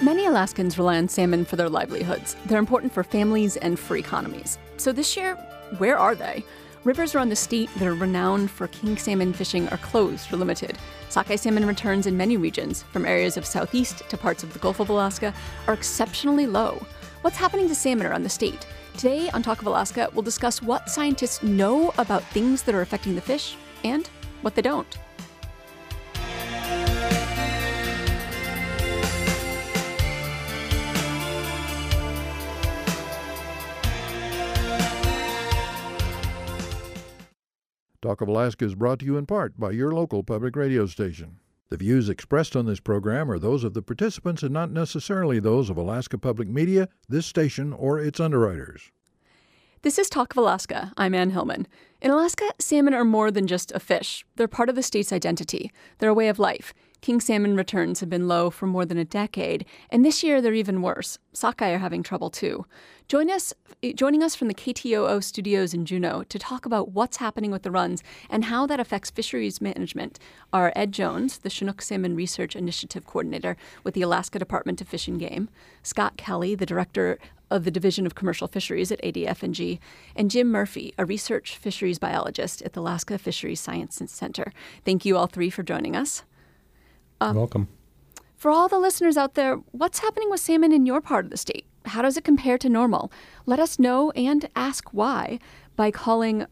Many Alaskans rely on salmon for their livelihoods. They're important for families and for economies. So this year, where are they? Rivers around the state that are renowned for king salmon fishing are closed or limited. Sockeye salmon returns in many regions, from areas of southeast to parts of the Gulf of Alaska, are exceptionally low. What's happening to salmon around the state? Today on Talk of Alaska, we'll discuss what scientists know about things that are affecting the fish and what they don't. Talk of Alaska is brought to you in part by your local public radio station. The views expressed on this program are those of the participants and not necessarily those of Alaska Public Media, this station, or its underwriters. This is Talk of Alaska. I'm Ann Hillman. In Alaska, salmon are more than just a fish. They're part of the state's identity. They're a way of life. King salmon returns have been low for more than a decade, and this year they're even worse. Sockeye are having trouble too. Joining us from the KTOO studios in Juneau to talk about what's happening with the runs and how that affects fisheries management are Ed Jones, the Chinook Salmon Research Initiative Coordinator with the Alaska Department of Fish and Game, Scott Kelly, the Director of the Division of Commercial Fisheries at ADF&G, and Jim Murphy, a research fisheries biologist at the Alaska Fisheries Science Center. Thank you all three for joining us. Welcome. For all the listeners out there, what's happening with salmon in your part of the state? How does it compare to normal? Let us know and ask why by calling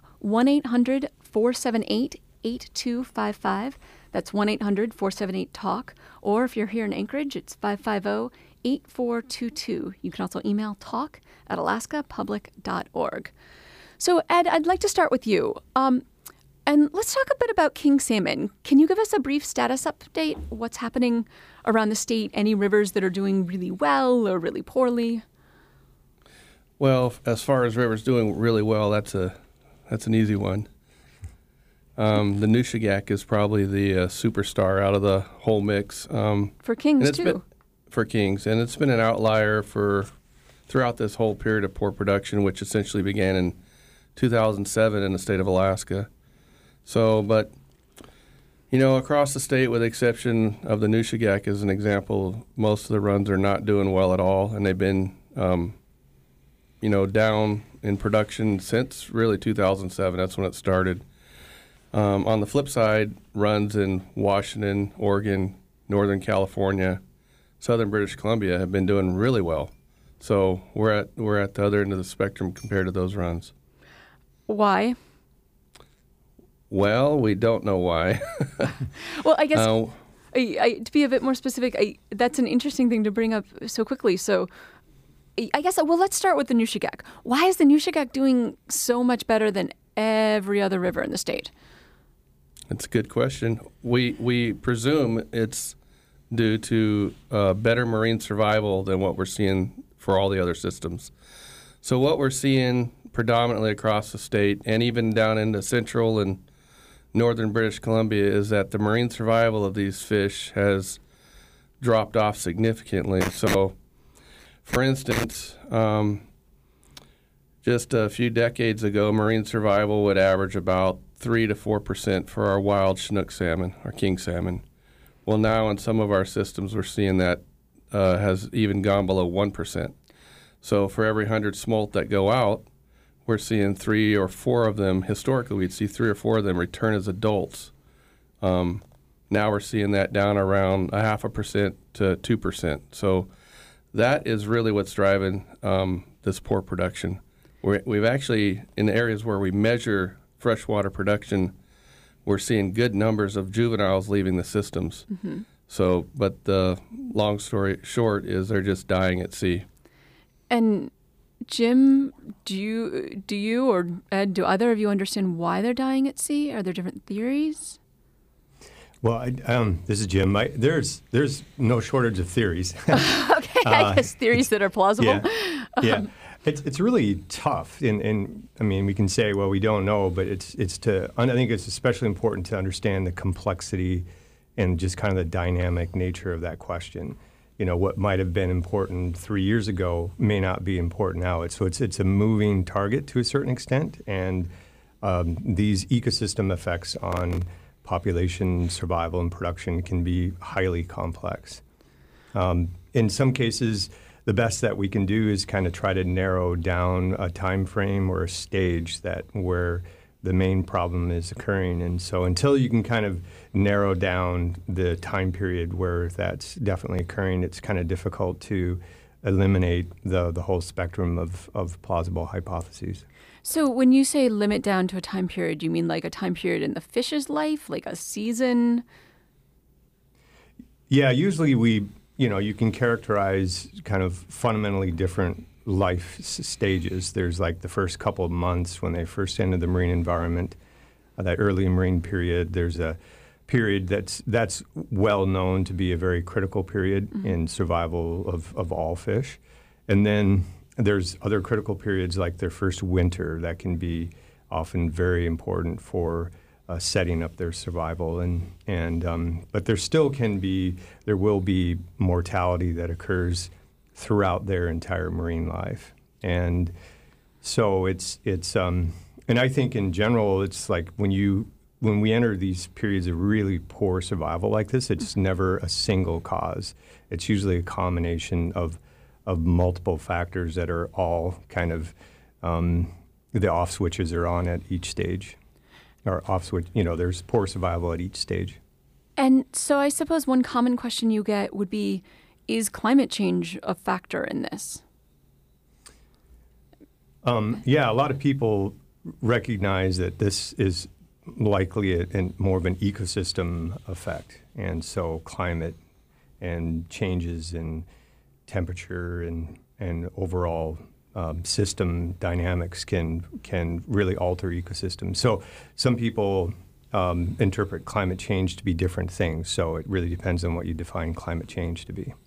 1-800-478-8255. That's 1-800-478-TALK. Or if you're here in Anchorage, it's 550-8422. You can also email talk@alaskapublic.org. So, Ed, I'd like to start with you. And let's talk a bit about king salmon. Can you give us a brief status update? What's happening around the state? Any rivers that are doing really well or really poorly? Well, as far as rivers doing really well, that's an easy one. The Nushagak is probably the superstar out of the whole mix. For kings, too. For kings. And it's been an outlier throughout this whole period of poor production, which essentially began in 2007 in the state of Alaska. So, but, across the state, with the exception of the Nushagak as an example, most of the runs are not doing well at all, and they've been, down in production since really 2007. That's when it started. On the flip side, runs in Washington, Oregon, Northern California, Southern British Columbia have been doing really well. So we're at the other end of the spectrum compared to those runs. Why? Well, we don't know why. Well, I guess to be a bit more specific, that's an interesting thing to bring up so quickly. So I guess, let's start with the Nushagak. Why is the Nushagak doing so much better than every other river in the state? That's a good question. We presume it's due to better marine survival than what we're seeing for all the other systems. So what we're seeing predominantly across the state and even down into central and northern British Columbia is that the marine survival of these fish has dropped off significantly. So, for instance, just a few decades ago, marine survival would average about 3 to 4% for our wild Chinook salmon, our king salmon. Well, now in some of our systems, we're seeing that has even gone below 1%. So for every 100 smolt that go out, we're seeing 3 or 4 of them. Historically, we'd see 3 or 4 of them return as adults. Now we're seeing that down around 0.5% to 2%. So that is really what's driving this poor production. We've actually, in the areas where we measure freshwater production, we're seeing good numbers of juveniles leaving the systems. Mm-hmm. So, but the long story short is they're just dying at sea. And Jim, do you or Ed, do either of you understand why they're dying at sea? Are there different theories? Well, this is Jim. There's no shortage of theories. Okay, I guess theories that are plausible. Yeah. It's really tough, and I mean we can say, well, we don't know, but I think it's especially important to understand the complexity and just kind of the dynamic nature of that question. What might have been important 3 years ago may not be important now. It's a moving target to a certain extent, and these ecosystem effects on population survival and production can be highly complex. in some cases, the best that we can do is kind of try to narrow down a time frame or a stage that where the main problem is occurring. And so until you can kind of narrow down the time period where that's definitely occurring, it's kind of difficult to eliminate the whole spectrum of plausible hypotheses. So when you say limit down to a time period, do you mean like a time period in the fish's life, like a season? Yeah, usually you can characterize kind of fundamentally different life stages. There's like the first couple of months when they first enter the marine environment, that early marine period. There's a period that's well known to be a very critical period in survival of all fish. And then there's other critical periods like their first winter that can be often very important for setting up their survival. But there will be mortality that occurs throughout their entire marine life. And so and I think in general, it's like when we enter these periods of really poor survival like this, it's never a single cause. It's usually a combination of multiple factors that are all kind of the off switches are on at each stage, or off switch. There's poor survival at each stage. And so I suppose one common question you get would be, is climate change a factor in this? Yeah, a lot of people recognize that this is likely more of an ecosystem effect, and so climate and changes in temperature and overall system dynamics can really alter ecosystems. So some people interpret climate change to be different things. So it really depends on what you define climate change to be.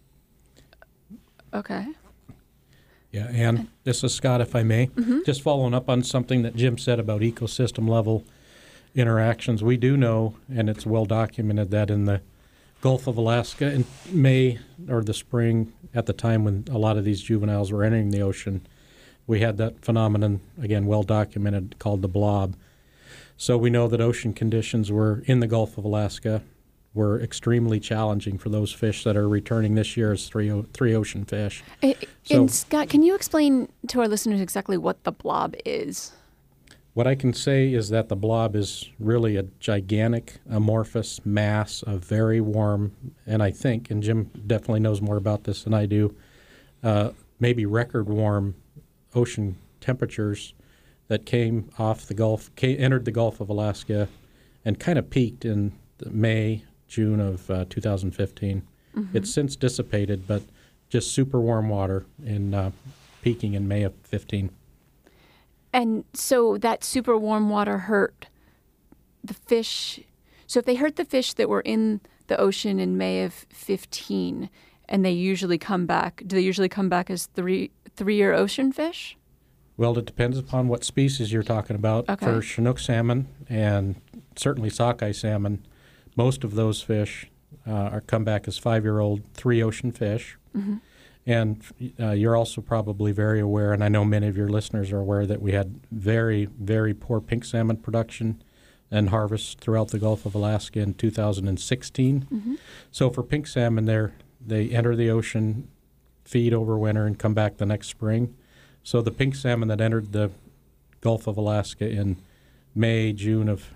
Okay. Yeah, and this is Scott, if I may. Just following up on something that Jim said about ecosystem level interactions. We do know, and it's well documented, that in the Gulf of Alaska in May or the spring, at the time when a lot of these juveniles were entering the ocean, we had that phenomenon, again, well documented, called the blob. So we know that ocean conditions were in the Gulf of Alaska were extremely challenging for those fish that are returning this year as three ocean fish. And Scott, can you explain to our listeners exactly what the blob is? What I can say is that the blob is really a gigantic amorphous mass of very warm, and I think, and Jim definitely knows more about this than I do, maybe record warm ocean temperatures that came off the Gulf, entered the Gulf of Alaska, and kind of peaked in May, June of 2015. It's since dissipated, but just super warm water peaking in May of 15. And so that super warm water hurt the fish. So if they hurt the fish that were in the ocean in May of 15, and they usually come back, do they usually come back as three-year ocean fish? Well, it depends upon what species you're talking about. Okay. For Chinook salmon and certainly sockeye salmon, most of those fish come back as 5-year-old three-ocean fish. And you're also probably very aware, and I know many of your listeners are aware, that we had very, very poor pink salmon production and harvest throughout the Gulf of Alaska in 2016. So for pink salmon, they enter the ocean, feed over winter, and come back the next spring. So the pink salmon that entered the Gulf of Alaska in May, June of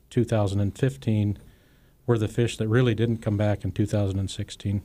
2015 were the fish that really didn't come back in 2016.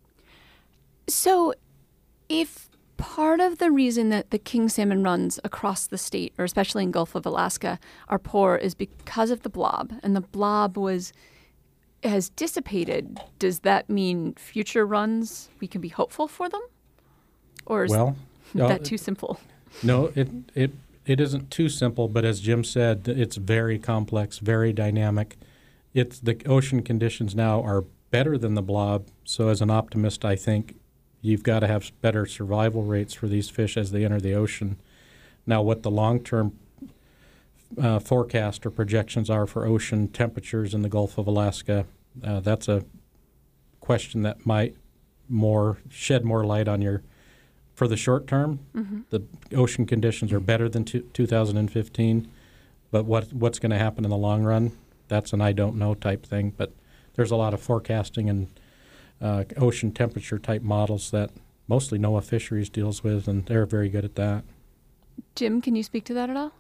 So if part of the reason that the king salmon runs across the state, or especially in Gulf of Alaska, are poor is because of the blob, and the blob has dissipated, does that mean future runs we can be hopeful for them? Or is that too simple? No, it isn't too simple, but as Jim said, it's very complex, very dynamic. The ocean conditions now are better than the blob, so as an optimist, I think you've got to have better survival rates for these fish as they enter the ocean. Now, what the long-term forecast or projections are for ocean temperatures in the Gulf of Alaska, that's a question that might shed more light on for the short term. The ocean conditions are better than 2015, but what's going to happen in the long run, that's an I don't know type thing. But there's a lot of forecasting and ocean temperature type models that mostly NOAA Fisheries deals with, and they're very good at that. Jim, can you speak to that at all?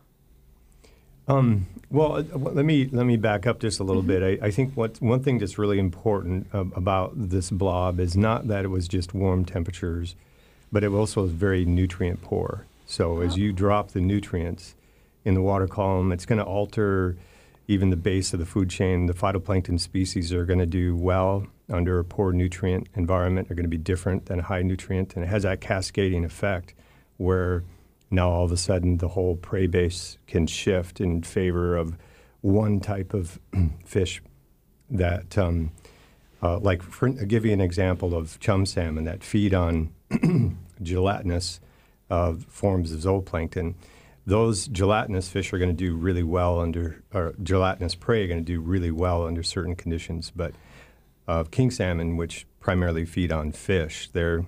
Well, let me back up just a little bit. I think one thing that's really important about this blob is not that it was just warm temperatures, but it also is very nutrient poor. So as you drop the nutrients in the water column, it's going to alter even the base of the food chain. The phytoplankton species are going to do well under a poor nutrient environment, are going to be different than a high nutrient, and it has that cascading effect where now all of a sudden the whole prey base can shift in favor of one type of fish that, I'll give you an example of chum salmon that feed on gelatinous forms of zooplankton. Those gelatinous fish are going to do really well or gelatinous prey are going to do really well under certain conditions. But king salmon, which primarily feed on fish, they're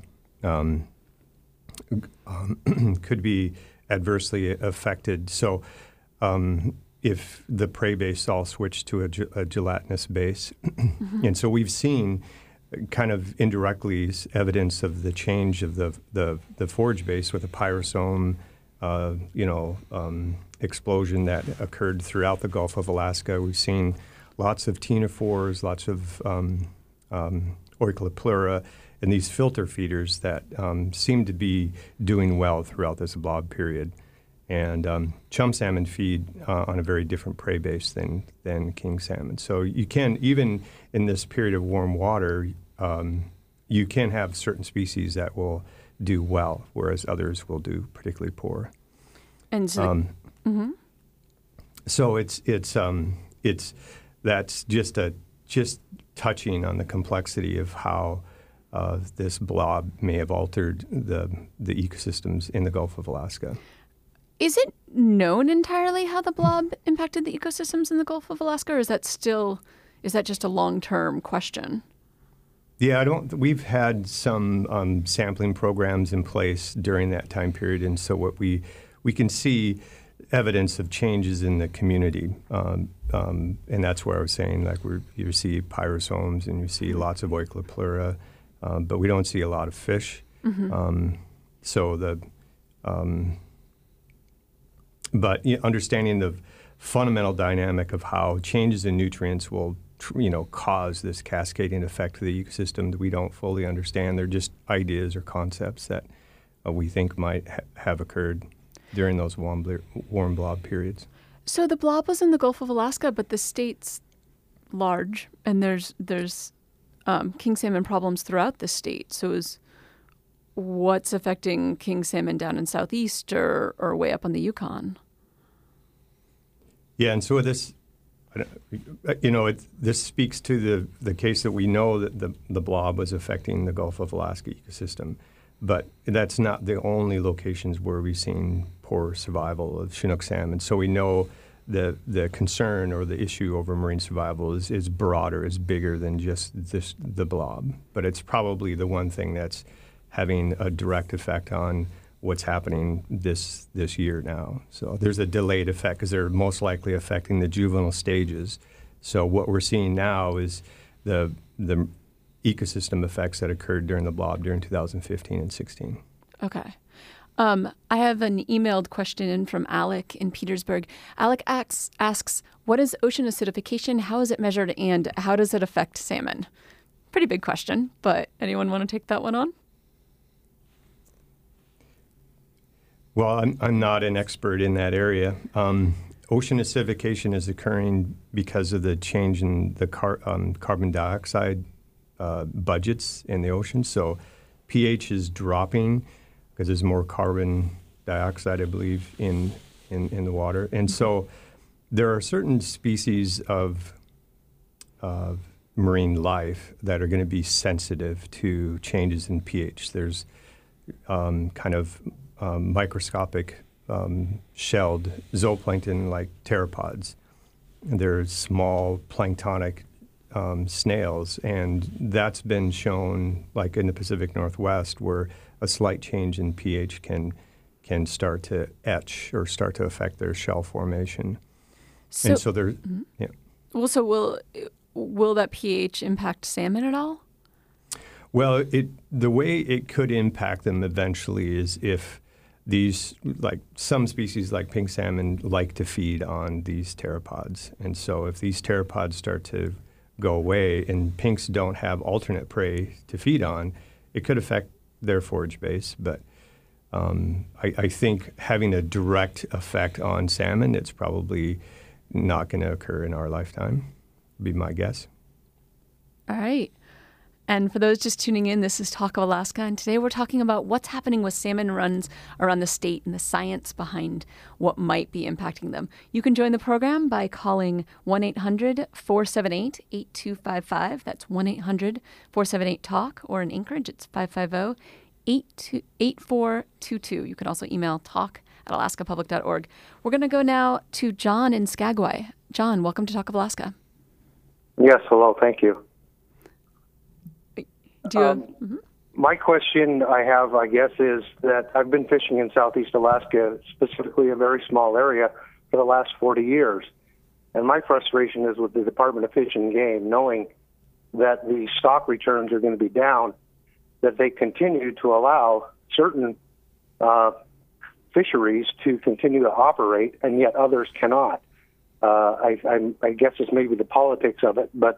could be adversely affected. So if the prey base all switch to a gelatinous base. And so we've seen kind of indirectly evidence of the change of the forage base with the pyrosome explosion that occurred throughout the Gulf of Alaska. We've seen lots of ctenophores, lots of Oichloplura, and these filter feeders that seem to be doing well throughout this blob period. And chum salmon feed on a very different prey base than king salmon. So you can, even in this period of warm water, you can have certain species that will do well, whereas others will do particularly poor. And so, so it's that's just touching on the complexity of how this blob may have altered the ecosystems in the Gulf of Alaska. Is it known entirely how the blob impacted the ecosystems in the Gulf of Alaska, or is that just a long-term question? Yeah, we've had some sampling programs in place during that time period, and so what we can see evidence of changes in the community, and that's where I was saying, like, you see pyrosomes and you see lots of Oichloplura, but we don't see a lot of fish. But understanding the fundamental dynamic of how changes in nutrients will cause this cascading effect to the ecosystem that we don't fully understand. They're just ideas or concepts that we think might have occurred during those warm blob periods. So the blob was in the Gulf of Alaska, but the state's large, and there's king salmon problems throughout the state. So what's affecting king salmon down in southeast or way up on the Yukon? Yeah, and so this speaks to the case that we know that the blob was affecting the Gulf of Alaska ecosystem, but that's not the only locations where we've seen poor survival of Chinook salmon. So we know the concern or the issue over marine survival is broader, is bigger than just the blob, but it's probably the one thing that's having a direct effect on what's happening this year now. So there's a delayed effect because they're most likely affecting the juvenile stages. So what we're seeing now is the ecosystem effects that occurred during the blob during 2015 and 16. Okay. I have an emailed question in from Alec in Petersburg. Alec asks, what is ocean acidification? How is it measured? And how does it affect salmon? Pretty big question, but anyone want to take that one on? Well, I'm not an expert in that area. Ocean acidification is occurring because of the change in the carbon dioxide budgets in the ocean. So pH is dropping because there's more carbon dioxide, I believe, in the water. And so there are certain species of marine life that are going to be sensitive to changes in pH. There's microscopic shelled zooplankton like pteropods. There's small planktonic snails, and that's been shown, like in the Pacific Northwest, where a slight change in pH can start to etch or start to affect their shell formation. And so there, yeah. Well, so will that pH impact salmon at all? Well, the way it could impact them eventually is if these, like some species like pink salmon, like to feed on these pteropods. And so if these pteropods start to go away and pinks don't have alternate prey to feed on, it could affect their forage base. But I think having a direct effect on salmon, it's probably not going to occur in our lifetime, would be my guess. All right. And for those just tuning in, this is Talk of Alaska, and today we're talking about what's happening with salmon runs around the state and the science behind what might be impacting them. You can join the program by calling 1-800-478-8255. That's 1-800-478-TALK, or in Anchorage, it's 550-8422. You can also email talk@alaskapublic.org. We're going to go now to John in Skagway. John, welcome to Talk of Alaska. Yes, hello, thank you. My question I have, I guess, is that I've been fishing in Southeast Alaska, specifically a very small area, for the last 40 years. And my frustration is with the Department of Fish and Game, knowing that the stock returns are going to be down, that they continue to allow certain fisheries to continue to operate, and yet others cannot. I guess it's maybe the politics of it, but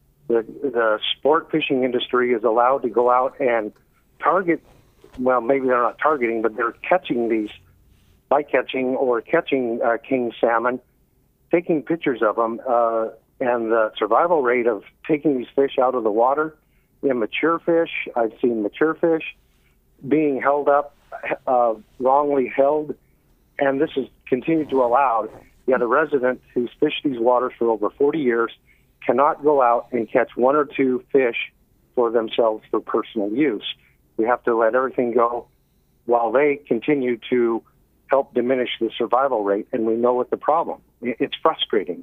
the sport fishing industry is allowed to go out and target, well, maybe they're not targeting, but they're catching these, bycatching or catching king salmon, taking pictures of them, and the survival rate of taking these fish out of the water, immature fish, I've seen mature fish being held up, wrongly held, and this is continued to allow. Yet a resident who's fished these waters for over 40 years cannot go out and catch one or two fish for themselves for personal use. We have to let everything go while they continue to help diminish the survival rate, and we know what the problem. It's frustrating.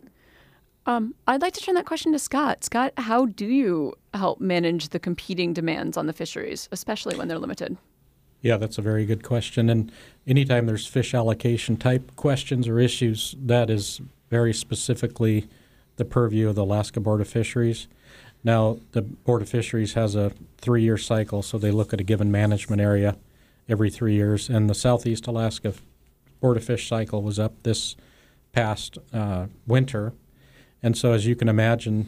I'd like to turn that question to Scott. Scott, how do you help manage the competing demands on the fisheries, especially when they're limited? Yeah, that's a very good question. And anytime there's fish allocation type questions or issues, that is very specifically the purview of the Alaska Board of Fisheries. Now, the Board of Fisheries has a 3-year cycle, so they look at a given management area every 3 years. And the Southeast Alaska Board of Fish cycle was up this past winter. And so, as you can imagine,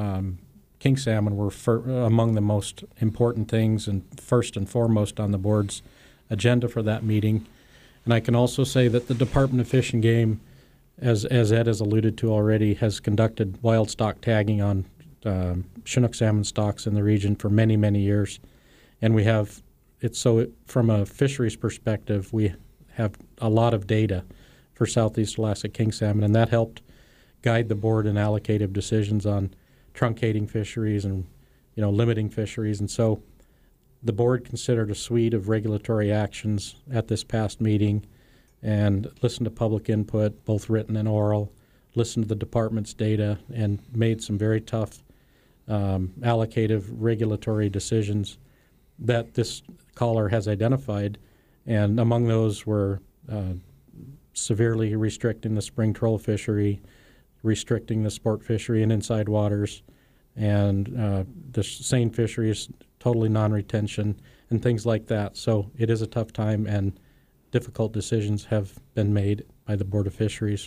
king salmon were among the most important things and first and foremost on the board's agenda for that meeting. And I can also say that the Department of Fish and Game, as Ed has alluded to already, has conducted wild stock tagging on Chinook salmon stocks in the region for many, many years. And we have from a fisheries perspective, we have a lot of data for Southeast Alaska king salmon, and that helped guide the board in allocative decisions on truncating fisheries and limiting fisheries. And so the board considered a suite of regulatory actions at this past meeting and listened to public input, both written and oral, listened to the department's data, and made some very tough allocative regulatory decisions that this caller has identified. And among those were severely restricting the spring troll fishery, restricting the sport fishery in inside waters, and the seine fishery is totally non-retention, and things like that. So it is a tough time, and difficult decisions have been made by the Board of Fisheries.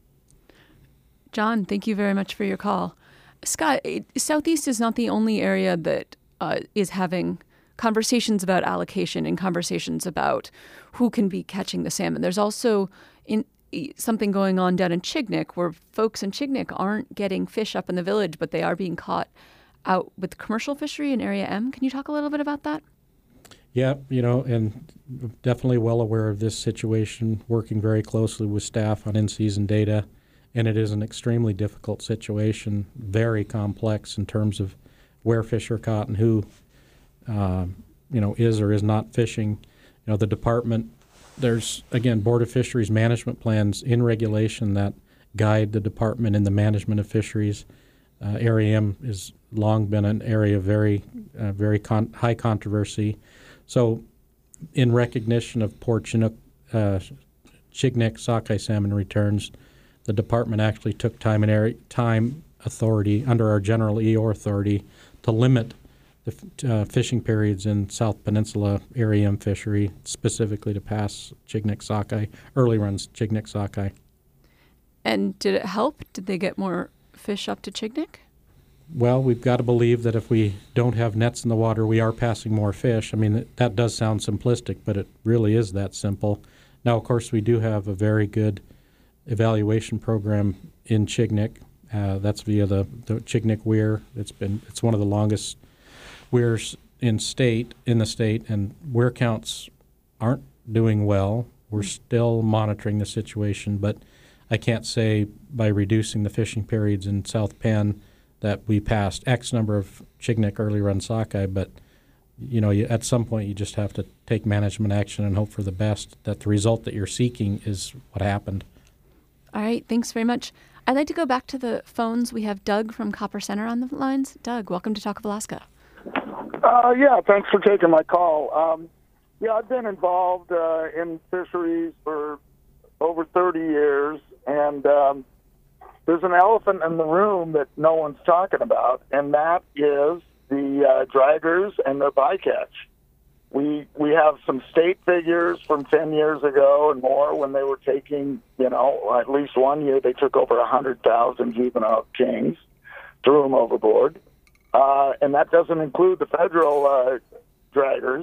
John, thank you very much for your call. Scott, Southeast is not the only area that is having conversations about allocation and conversations about who can be catching the salmon. There's also something going on down in Chignik where folks in Chignik aren't getting fish up in the village, but they are being caught out with commercial fishery in Area M. Can you talk a little bit about that? Yeah, and definitely well aware of this situation, working very closely with staff on in-season data. And it is an extremely difficult situation, very complex in terms of where fish are caught and who, is or is not fishing. The department, there's, again, Board of Fisheries management plans in regulation that guide the department in the management of fisheries. Area M has long been an area of very high controversy. So in recognition of poor Chinook, Chignik sockeye salmon returns, the department actually took time authority under our general EO authority to limit the fishing periods in South Peninsula area fishery, specifically to pass Chignik sockeye, early runs Chignik sockeye. And did it help? Did they get more fish up to Chignik? Well, we've got to believe that if we don't have nets in the water, we are passing more fish. I mean, that does sound simplistic, but it really is that simple. Now, of course, we do have a very good evaluation program in Chignik. That's via the Chignik weir. It's one of the longest weirs in the state, and weir counts aren't doing well. We're still monitoring the situation, but I can't say by reducing the fishing periods in South Penn that we passed X number of Chignik early run sockeye, but at some point you just have to take management action and hope for the best, that the result that you're seeking is what happened. All right, thanks very much. I'd like to go back to the phones. We have Doug from Copper Center on the lines. Doug, welcome to Talk of Alaska. Yeah, thanks for taking my call. I've been involved in fisheries for over 30 years, and there's an elephant in the room that no one's talking about, and that is the draggers and their bycatch. We have some state figures from 10 years ago and more when they were taking, at least one year they took over 100,000 juvenile kings, threw them overboard. And that doesn't include the federal draggers.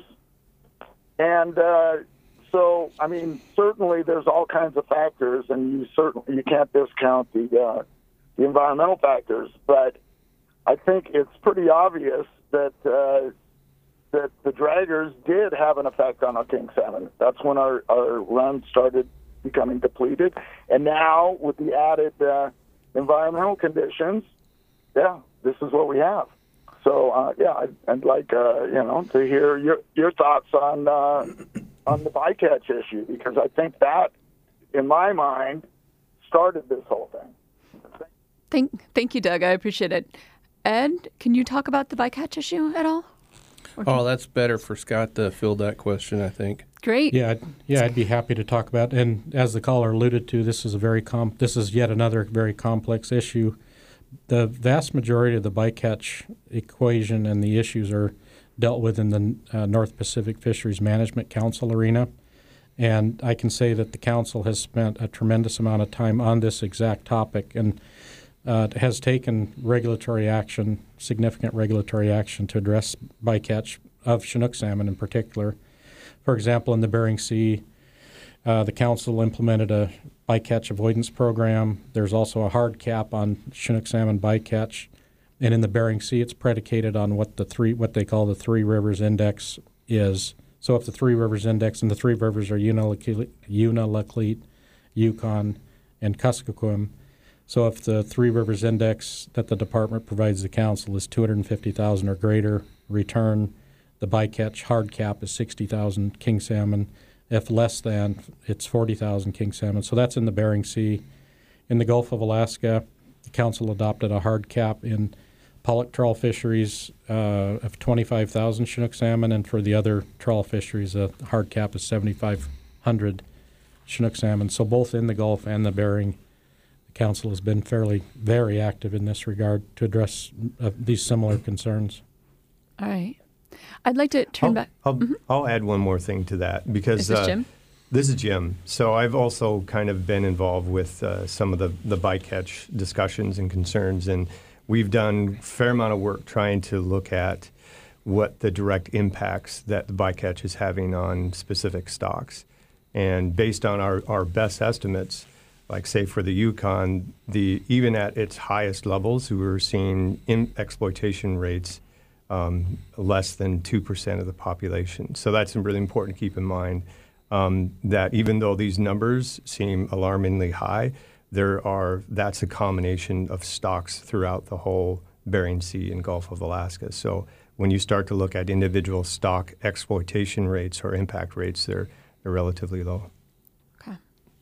And so, I mean, certainly there's all kinds of factors, and you can't discount the environmental factors. But I think it's pretty obvious that that the draggers did have an effect on our king salmon. That's when our runs started becoming depleted, and now with the added environmental conditions, this is what we have. So I'd like to hear your thoughts on the bycatch issue, because I think that, in my mind, started this whole thing. Thank you, Doug. I appreciate it. Ed, can you talk about the bycatch issue at all? That's better for Scott to field that question, I think. Great. Yeah, I'd be happy to talk about it. And as the caller alluded to, this is yet another very complex issue. The vast majority of the bycatch equation and the issues are dealt with in the North Pacific Fisheries Management Council arena. And I can say that the council has spent a tremendous amount of time on this exact topic and has taken significant regulatory action to address bycatch of Chinook salmon in particular. For example, in the Bering Sea, the council implemented a bycatch avoidance program. There's also a hard cap on Chinook salmon bycatch. And in the Bering Sea, it's predicated on what they call the Three Rivers Index is. So if the Three Rivers Index, and the three rivers are Unalakleet, Yukon, and Kuskokwim. So if the Three Rivers Index that the department provides the council is 250,000 or greater return, the bycatch hard cap is 60,000 king salmon. If less than, it's 40,000 king salmon. So that's in the Bering Sea. In the Gulf of Alaska, the council adopted a hard cap in pollock trawl fisheries of 25,000 Chinook salmon, and for the other trawl fisheries, a hard cap is 7,500 Chinook salmon. So both in the Gulf and the Bering, the council has been very active in this regard to address these similar concerns. All right. I'd like to turn back. I'll add one more thing to that, because Is this Jim? This is Jim. So I've also kind of been involved with some of the bycatch discussions and concerns, and we've done a fair amount of work trying to look at what the direct impacts that the bycatch is having on specific stocks. And based on our best estimates, like say for the Yukon, even at its highest levels, we were seeing exploitation rates less than 2% of the population. So that's really important to keep in mind, that even though these numbers seem alarmingly high, that's a combination of stocks throughout the whole Bering Sea and Gulf of Alaska. So when you start to look at individual stock exploitation rates or impact rates, they're relatively low. Okay.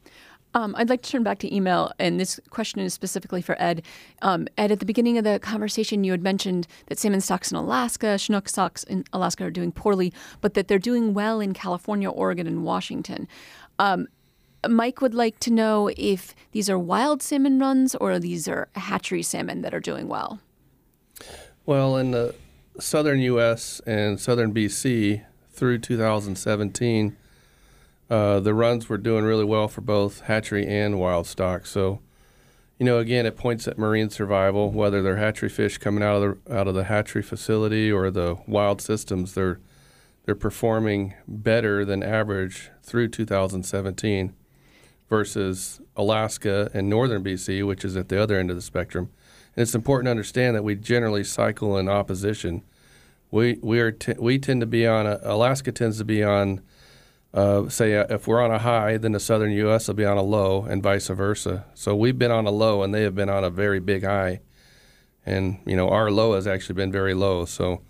I'd like to turn back to email, and this question is specifically for Ed. Ed, at the beginning of the conversation, you had mentioned that salmon stocks in Alaska, Chinook stocks in Alaska are doing poorly, but that they're doing well in California, Oregon, and Washington. Mike would like to know if these are wild salmon runs or these are hatchery salmon that are doing well. Well, in the southern U.S. and southern B.C. through 2017, the runs were doing really well for both hatchery and wild stock. So, again, it points at marine survival, whether they're hatchery fish coming out of the hatchery facility or the wild systems. They're performing better than average through 2017 versus Alaska and northern BC, which is at the other end of the spectrum. And it's important to understand that we generally cycle in opposition. We tend to be on Alaska tends to be on, if we're on a high, then the southern U.S. will be on a low, and vice versa. So we've been on a low, and they have been on a very big high. And our low has actually been very low. So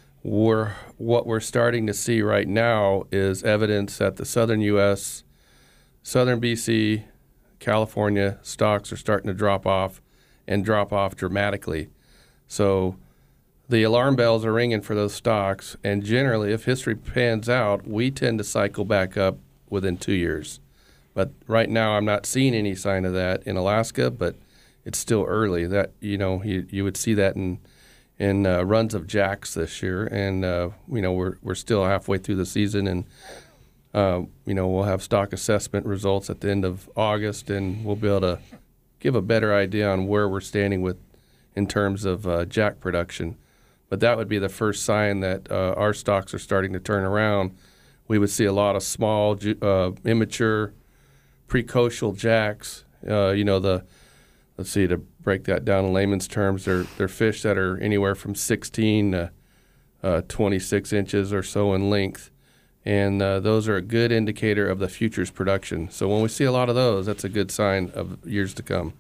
what we're starting to see right now is evidence that the southern U.S., southern BC, California stocks are starting to drop off dramatically. So the alarm bells are ringing for those stocks, and generally, if history pans out, we tend to cycle back up within 2 years. But right now, I'm not seeing any sign of that in Alaska, but it's still early. That you would see that in runs of jacks this year, and we're still halfway through the season, and we'll have stock assessment results at the end of August, and we'll be able to give a better idea on where we're standing in terms of jack production. But that would be the first sign that our stocks are starting to turn around. We would see a lot of small, immature, precocial jacks. Let's see, to break that down in layman's terms, they're fish that are anywhere from 16 to 26 inches or so in length. And those are a good indicator of the future's production. So when we see a lot of those, that's a good sign of years to come.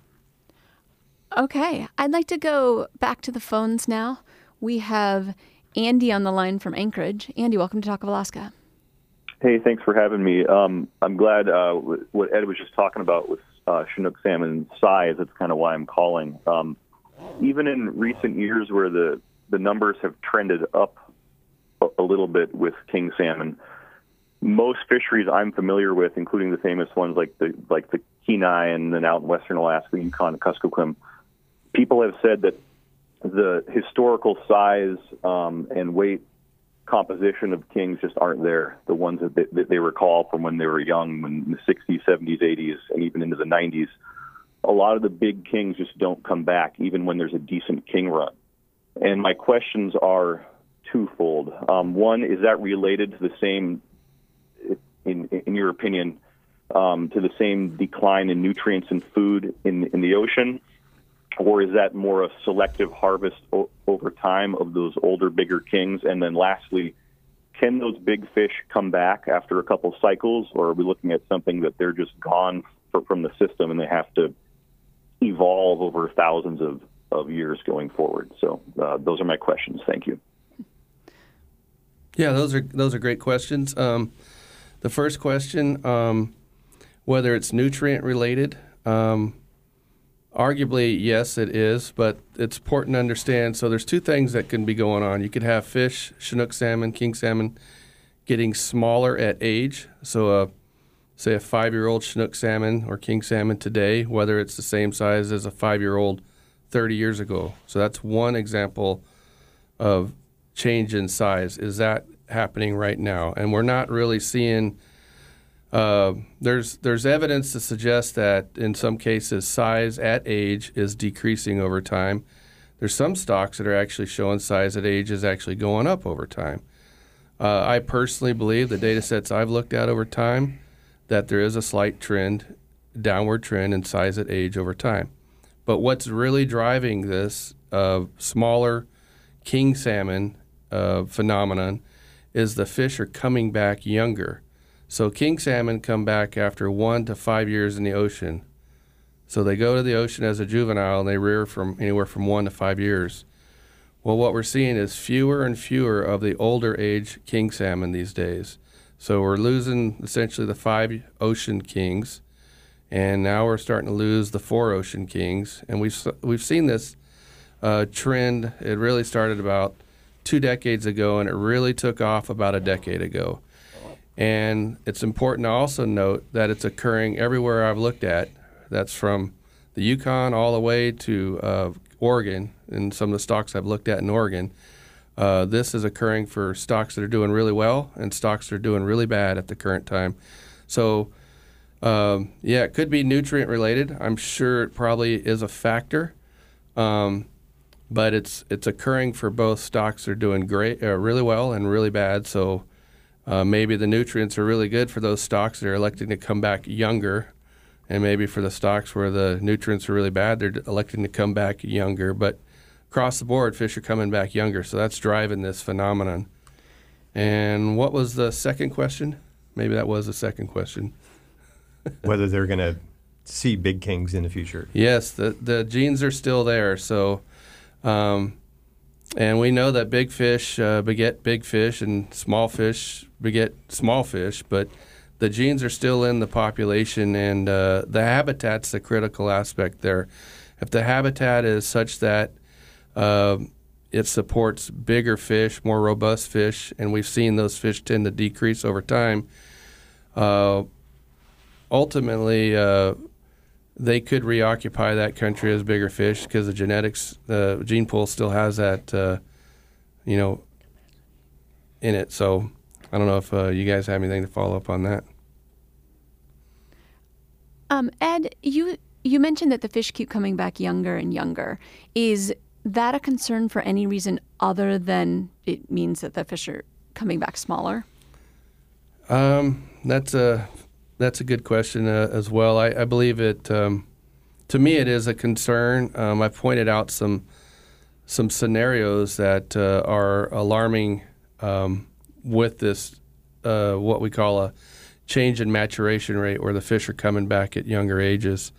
Okay, I'd like to go back to the phones now. We have Andy on the line from Anchorage. Andy, welcome to Talk of Alaska. Hey, thanks for having me. I'm glad what Ed was just talking about with Chinook salmon size. That's kind of why I'm calling. Even in recent years where the numbers have trended up a little bit with king salmon, most fisheries I'm familiar with, including the famous ones like the Kenai and then out in western Alaska, Yukon, Kuskokwim, people have said that the historical size and weight composition of kings just aren't there. The ones that they recall from when they were young, when in the 60s, 70s, 80s, and even into the 90s. A lot of the big kings just don't come back, even when there's a decent king run. And my questions are twofold. One, is that related to the same, in your opinion, to the same decline in nutrients and food in the ocean? Or is that more a selective harvest over time of those older, bigger kings? And then lastly, can those big fish come back after a couple cycles, or are we looking at something that they're just gone from the system and they have to evolve over thousands of years going forward? So those are my questions. Thank you. Yeah, those are great questions. The first question, whether it's nutrient related, arguably, yes, it is, but it's important to understand. So there's two things that can be going on. You could have fish, Chinook salmon, king salmon, getting smaller at age. So say a 5-year-old Chinook salmon or king salmon today, whether it's the same size as a 5-year-old 30 years ago. So that's one example of change in size. Is that happening right now? And we're not really seeing there's evidence to suggest that in some cases size at age is decreasing over time. There's some stocks that are actually showing size at age is actually going up over time. I personally believe the data sets I've looked at over time that there is a slight downward trend in size at age over time. But what's really driving this smaller king salmon phenomenon is the fish are coming back younger. So king salmon come back after 1 to 5 years in the ocean. So they go to the ocean as a juvenile and they rear from anywhere from 1 to 5 years. Well, what we're seeing is fewer and fewer of the older age king salmon these days. So we're losing essentially the 5 ocean kings, and now we're starting to lose the 4 ocean kings. And we've seen this trend. It really started about 2 decades ago, and it really took off about a decade ago. And it's important to also note that it's occurring everywhere I've looked at. That's from the Yukon all the way to Oregon, and some of the stocks I've looked at in Oregon. This is occurring for stocks that are doing really well and stocks that are doing really bad at the current time. So, it could be nutrient related. I'm sure it probably is a factor, but it's occurring for both stocks that are doing great, really well, and really bad. So maybe the nutrients are really good for those stocks that are electing to come back younger, and maybe for the stocks where the nutrients are really bad, they're electing to come back younger. But across the board, fish are coming back younger, so that's driving this phenomenon. And what was the second question? Maybe that was the second question. Whether they're going to see big kings in the future. Yes, the genes are still there. So, and we know that big fish beget big fish and small fish beget small fish, but the genes are still in the population, and the habitat's the critical aspect there. If the habitat is such that it supports bigger fish, more robust fish, and we've seen those fish tend to decrease over time, ultimately, they could reoccupy that country as bigger fish because the genetics, the gene pool still has that, in it. So I don't know if you guys have anything to follow up on that. Ed, you mentioned that the fish keep coming back younger and younger. Is that a concern for any reason other than it means that the fish are coming back smaller? That's a good question as well. I believe it. To me, it is a concern. I've pointed out some scenarios that are alarming with this, what we call a change in maturation rate, where the fish are coming back at younger ages.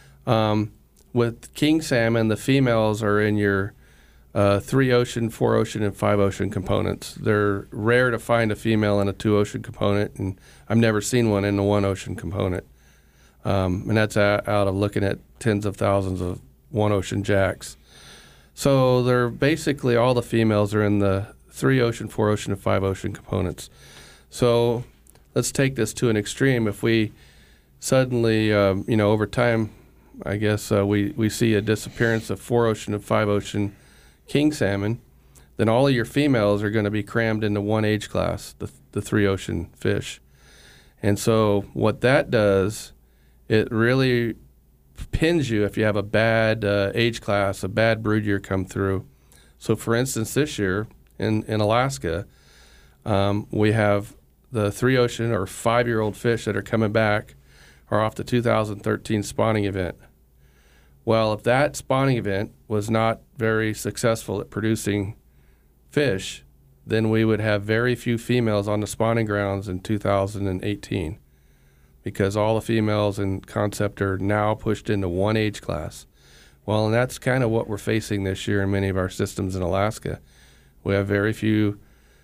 With king salmon, the females are in your 3-ocean, 4-ocean, and 5-ocean components. They're rare to find a female in a 2-ocean component, and I've never seen one in a 1-ocean component. And that's out of looking at tens of thousands of 1-ocean jacks. So they're basically, all the females are in the 3-ocean, 4-ocean, and 5-ocean components. So let's take this to an extreme. If we suddenly, over time, I guess we see a disappearance of 4-ocean and 5-ocean king salmon, then all of your females are going to be crammed into one age class, the 3-ocean fish. And so what that does, it really pins you if you have a bad age class, a bad brood year come through. So for instance, this year in Alaska, we have the 3-ocean or 5-year-old fish that are coming back are off the 2013 spawning event. Well, if that spawning event was not very successful at producing fish, then we would have very few females on the spawning grounds in 2018, because all the females in concept are now pushed into one age class. Well, and that's kind of what we're facing this year in many of our systems in Alaska. We have very few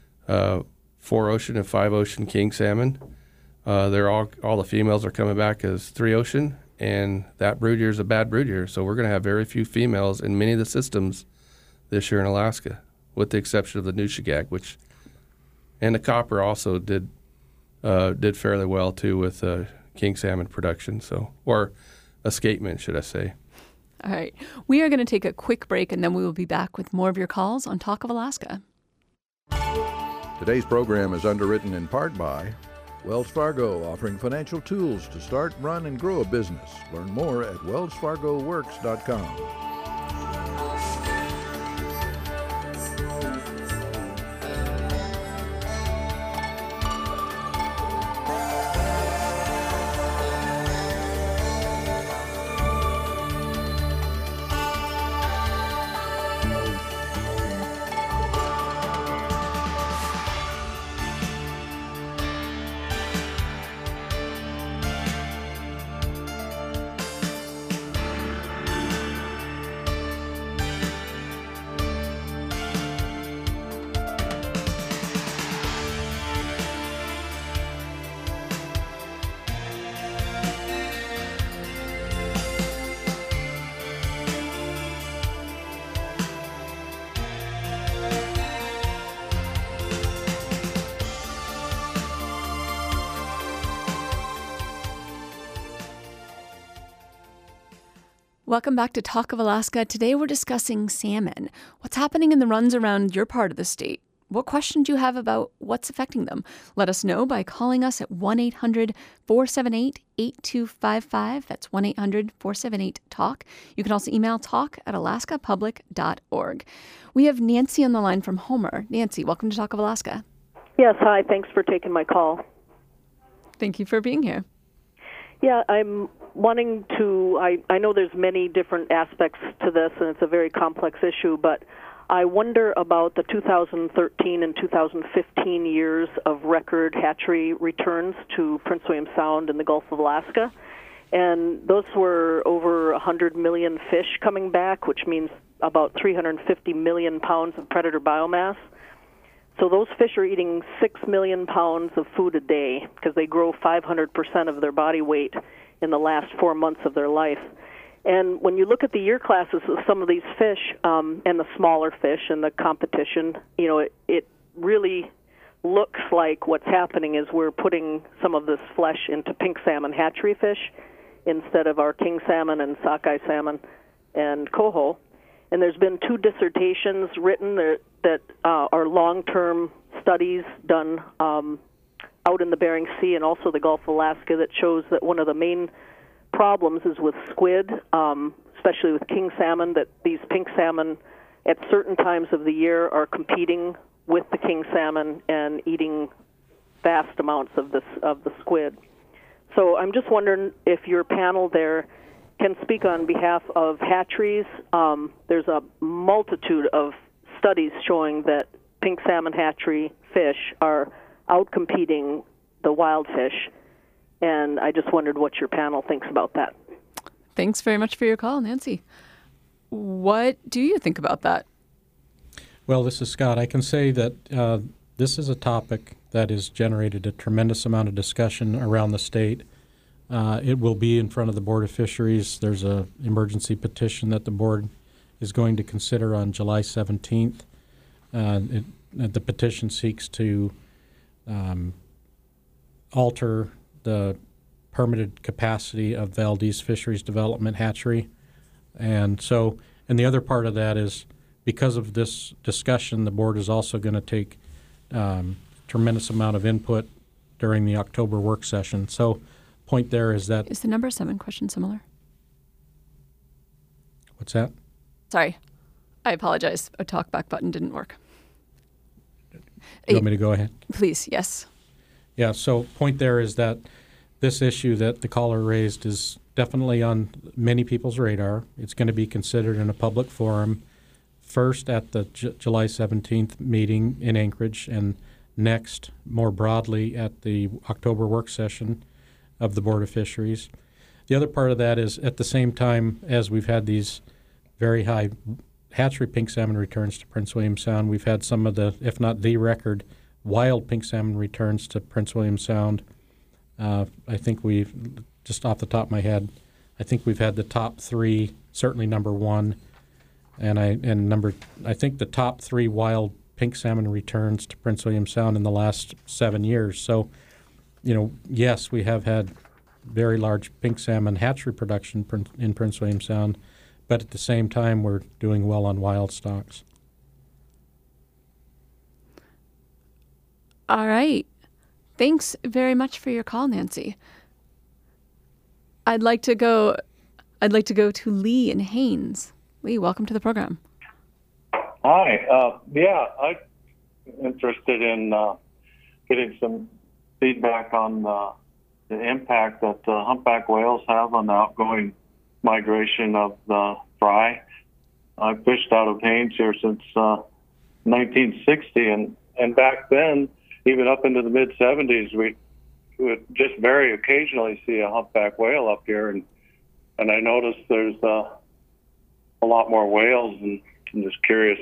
4-ocean and 5-ocean king salmon. All the females are coming back as 3-ocean, and that brood year is a bad brood year. So we're going to have very few females in many of the systems this year in Alaska, with the exception of the Nushagak, and the copper also did fairly well too with king salmon production, or escapement, should I say. All right. We are going to take a quick break, and then we will be back with more of your calls on Talk of Alaska. Today's program is underwritten in part by Wells Fargo, offering financial tools to start, run, and grow a business. Learn more at wellsfargoworks.com. Welcome back to Talk of Alaska. Today we're discussing salmon. What's happening in the runs around your part of the state? What questions do you have about what's affecting them? Let us know by calling us at 1-800-478-8255. That's 1-800-478-TALK. You can also email talk@alaskapublic.org. We have Nancy on the line from Homer. Nancy, welcome to Talk of Alaska. Yes, hi. Thanks for taking my call. Thank you for being here. Yeah, I'm wanting to, I know there's many different aspects to this, and it's a very complex issue, but I wonder about the 2013 and 2015 years of record hatchery returns to Prince William Sound in the Gulf of Alaska. And those were over 100 million fish coming back, which means about 350 million pounds of predator biomass. So those fish are eating 6 million pounds of food a day because they grow 500% of their body weight in the last 4 months of their life. And when you look at the year classes of some of these fish and the smaller fish and the competition, you know, it really looks like what's happening is we're putting some of this flesh into pink salmon hatchery fish instead of our king salmon and sockeye salmon and coho. And there's been 2 dissertations written that are long-term studies done out in the Bering Sea and also the Gulf of Alaska that shows that one of the main problems is with squid, especially with king salmon, that these pink salmon at certain times of the year are competing with the king salmon and eating vast amounts of the squid. So I'm just wondering if your panel there can speak on behalf of hatcheries. There's a multitude of studies showing that pink salmon hatchery fish are outcompeting the wild fish, and I just wondered what your panel thinks about that. Thanks very much for your call, Nancy. What do you think about that? Well, this is Scott. I can say that this is a topic that has generated a tremendous amount of discussion around the state. It will be in front of the Board of Fisheries. There's an emergency petition that the board is going to consider on July 17th. The petition seeks to alter the permitted capacity of Valdez Fisheries Development Hatchery. And the other part of that is because of this discussion, the board is also going to take tremendous amount of input during the October work session. So point there is that... Is the number 7 question similar? What's that? Sorry. I apologize. A talkback button didn't work. You want me to go ahead? Please, yes. Yeah, so point there is that this issue that the caller raised is definitely on many people's radar. It's going to be considered in a public forum, first at the July 17th meeting in Anchorage, and next, more broadly, at the October work session of the Board of Fisheries. The other part of that is at the same time as we've had these very high hatchery pink salmon returns to Prince William Sound, we've had some of the, if not the record, wild pink salmon returns to Prince William Sound. I think we've, just off the top of my head, I think we've had the top 3, certainly number 1, and I think the top 3 wild pink salmon returns to Prince William Sound in the last 7 years. So, you know, yes, we have had very large pink salmon hatchery production in Prince William Sound, but at the same time, we're doing well on wild stocks. All right. Thanks very much for your call, Nancy. I'd like to go to Lee in Haines. Lee, welcome to the program. Hi. I'm interested in getting some feedback on the impact that humpback whales have on the outgoing migration of the fry. I've fished out of Haines here since 1960, and back then, even up into the mid-'70s, we would just very occasionally see a humpback whale up here, and I noticed there's a lot more whales, and I'm just curious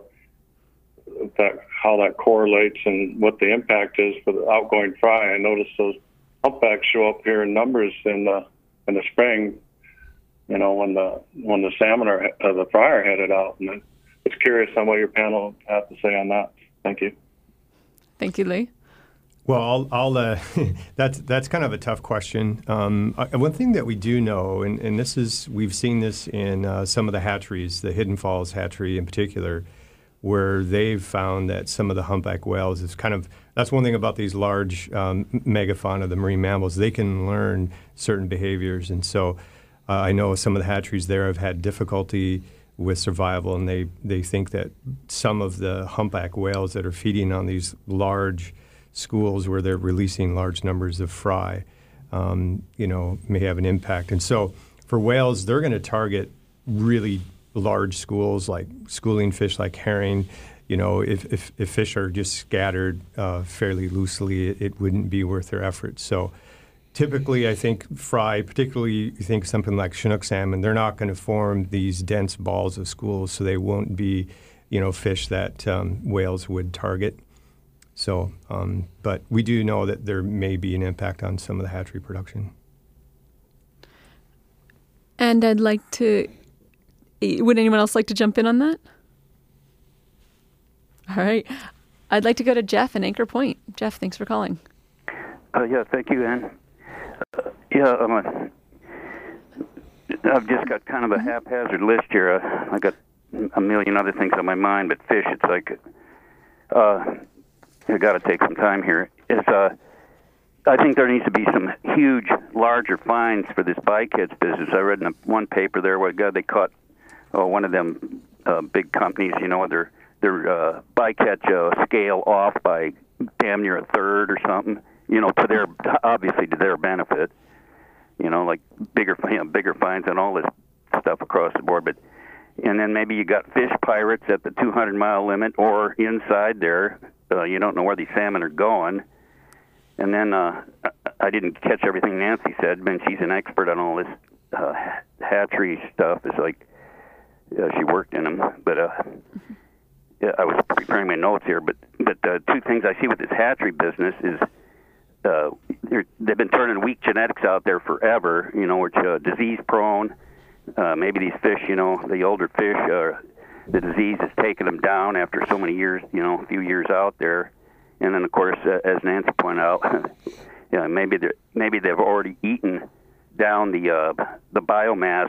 how that correlates and what the impact is for the outgoing fry. I noticed those humpbacks show up here in numbers in the spring, you know, when the salmon or the fry are headed out. And I'm just curious on what your panel has to say on that. Thank you. Thank you, Lee. Well, that's kind of a tough question. One thing that we do know, and we've seen this in some of the hatcheries, the Hidden Falls hatchery in particular, where they've found that some of the humpback whales that's one thing about these large megafauna, the marine mammals, they can learn certain behaviors. And so I know some of the hatcheries there have had difficulty with survival, and they think that some of the humpback whales that are feeding on these large schools where they're releasing large numbers of fry, may have an impact. And so for whales, they're going to target really large schools like schooling fish like herring. If fish are just scattered fairly loosely, it wouldn't be worth their effort. So typically, I think fry, particularly you think something like Chinook salmon, they're not going to form these dense balls of schools, so they won't be, fish that whales would target. So, but we do know that there may be an impact on some of the hatchery production. And would anyone else like to jump in on that? All right. I'd like to go to Jeff in Anchor Point. Jeff, thanks for calling. Yeah, thank you, Ann. I've just got kind of a haphazard list here. I got a million other things on my mind, but fish, it's like, I got to take some time here. I think there needs to be some huge, larger fines for this bycatch business. I read in one paper there where they caught one of them big companies, their bycatch scale off by damn near a third or something, obviously to their benefit, like bigger fines and all this stuff across the board. And then maybe you got fish pirates at the 200-mile limit or inside there. You don't know where these salmon are going. And then I didn't catch everything Nancy said. She's an expert on all this hatchery stuff. It's like she worked in them. But I was preparing my notes here. But two things I see with this hatchery business is they've been turning weak genetics out there forever, which disease prone. Maybe these fish, the older fish, the disease has taken them down after so many years, a few years out there. And then, of course, as Nancy pointed out, maybe they've already eaten down the biomass,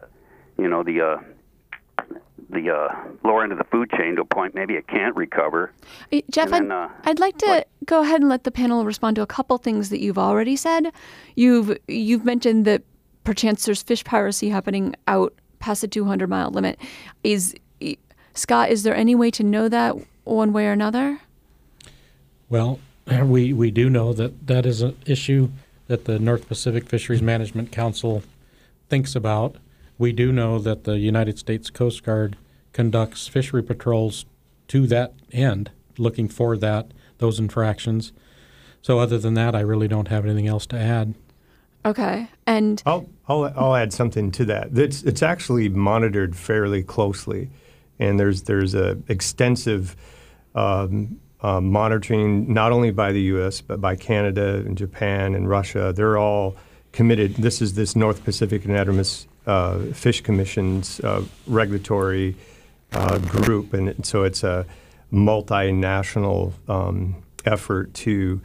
the lower end of the food chain to a point maybe it can't recover. Jeff, I'd like to go ahead and let the panel respond to a couple things that you've already said. You've mentioned that perchance there's fish piracy happening out past the 200-mile limit. Scott, is there any way to know that one way or another? Well, we do know that is an issue that the North Pacific Fisheries Management Council thinks about. We do know that the United States Coast Guard conducts fishery patrols to that end, looking for those infractions. So other than that, I really don't have anything else to add. Okay, and I'll add something to that. It's actually monitored fairly closely, and there's a extensive monitoring not only by the U.S. but by Canada and Japan and Russia. They're all committed. This is this North Pacific Anadromous Fish Commission's regulatory group, and so it's a multinational effort to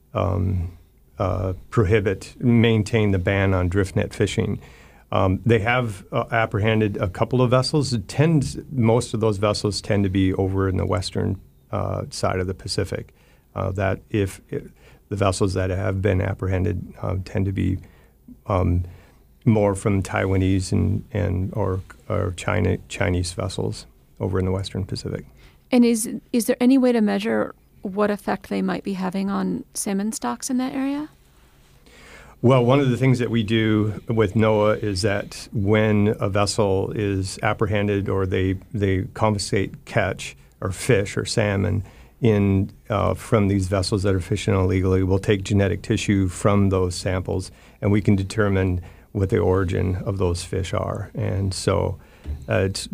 maintain the ban on drift net fishing. They have apprehended a couple of vessels. Most of those vessels tend to be over in the western side of the Pacific. The vessels that have been apprehended tend to be more from Taiwanese or Chinese vessels over in the western Pacific. And is there any way to measure what effect they might be having on salmon stocks in that area? Well, one of the things that we do with NOAA is that when a vessel is apprehended or they confiscate catch or fish or salmon from these vessels that are fishing illegally, we'll take genetic tissue from those samples and we can determine what the origin of those fish are. And so it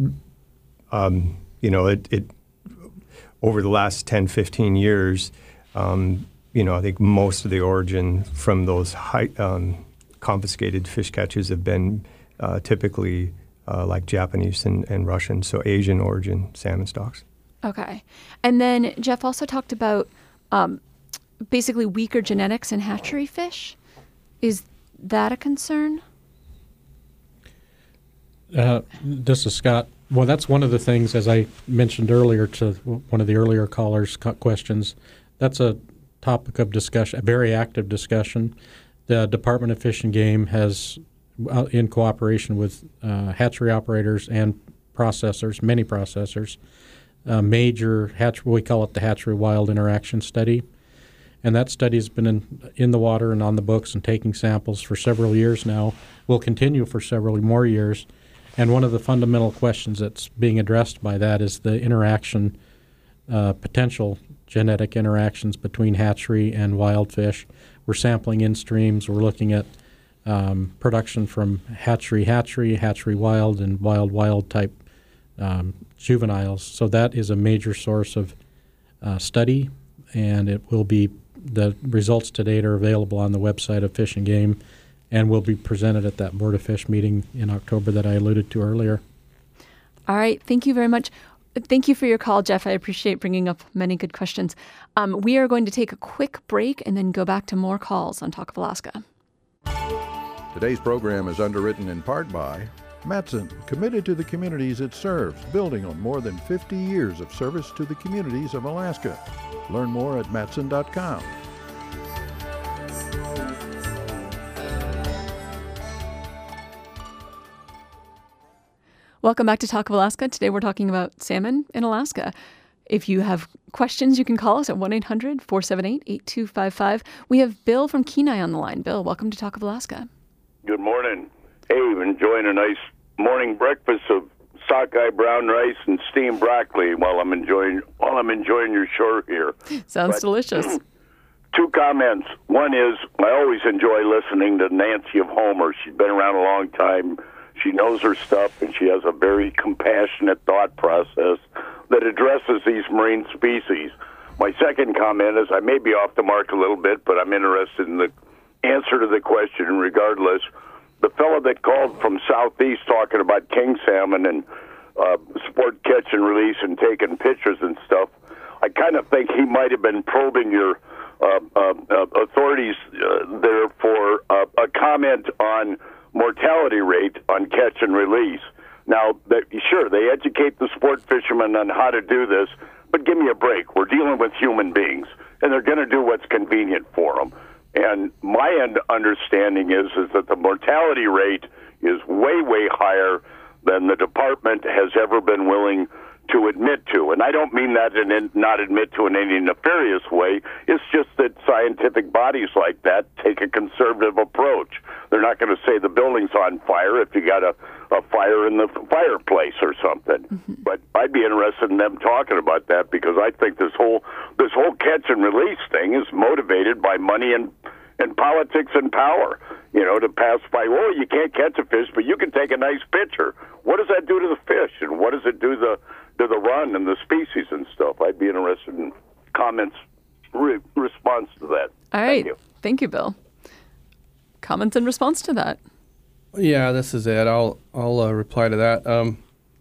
over the last 10, 15 years, I think most of the origin from those confiscated fish catches have been typically like Japanese and Russian, so Asian origin salmon stocks. Okay. And then Jeff also talked about basically weaker genetics in hatchery fish. Is that a concern? This is Scott. Well, that's one of the things, as I mentioned earlier to one of the earlier callers' questions, that's a topic of discussion, a very active discussion. The Department of Fish and Game has, in cooperation with hatchery operators and processors, many processors, major hatchery, we call it the Hatchery Wild Interaction Study. And that study has been in the water and on the books and taking samples for several years now, will continue for several more years. And one of the fundamental questions that's being addressed by that is the interaction, potential genetic interactions between hatchery and wild fish. We're sampling in streams. We're looking at production from hatchery wild, and wild type juveniles. So that is a major source of study, and it will be, the results to date are available on the website of Fish and Game, and will be presented at that Board of Fish meeting in October that I alluded to earlier. All right. Thank you very much. Thank you for your call, Jeff. I appreciate bringing up many good questions. We are going to take a quick break and then go back to more calls on Talk of Alaska. Today's program is underwritten in part by Matson, committed to the communities it serves, building on more than 50 years of service to the communities of Alaska. Learn more at Matson.com. Welcome back to Talk of Alaska. Today we're talking about salmon in Alaska. If you have questions, you can call us at 1-800-478-8255. We have Bill from Kenai on the line. Bill, welcome to Talk of Alaska. Good morning. Hey, enjoying a nice morning breakfast of sockeye brown rice and steamed broccoli while I'm enjoying your show here. Sounds delicious. Two comments. One is I always enjoy listening to Nancy of Homer. She's been around a long time. She knows her stuff, and she has a very compassionate thought process that addresses these marine species. My second comment is I may be off the mark a little bit, but I'm interested in the answer to the question regardless. The fellow that called from Southeast talking about king salmon and sport catch and release and taking pictures and stuff, I kind of think he might have been probing your authorities there for a comment on mortality rate on catch and release. Now, sure, they educate the sport fishermen on how to do this, but give me a break. We're dealing with human beings, and they're going to do what's convenient for them. And my understanding is that the mortality rate is way, way higher than the department has ever been willing to admit to. And I don't mean that in not admit to in any nefarious way. It's just that scientific bodies like that take a conservative approach. They're not going to say the building's on fire if you got a fire in the fireplace or something. Mm-hmm. But I'd be interested in them talking about that, because I think this whole catch and release thing is motivated by money and politics and power. You know, to pacify, well, you can't catch a fish, but you can take a nice picture. What does that do to the fish, and what does it do to the run and the species and stuff? I'd be interested in comments, response to that. All right. Thank you, Bill. Comments in response to that? Yeah, this is Ed. I'll reply to that.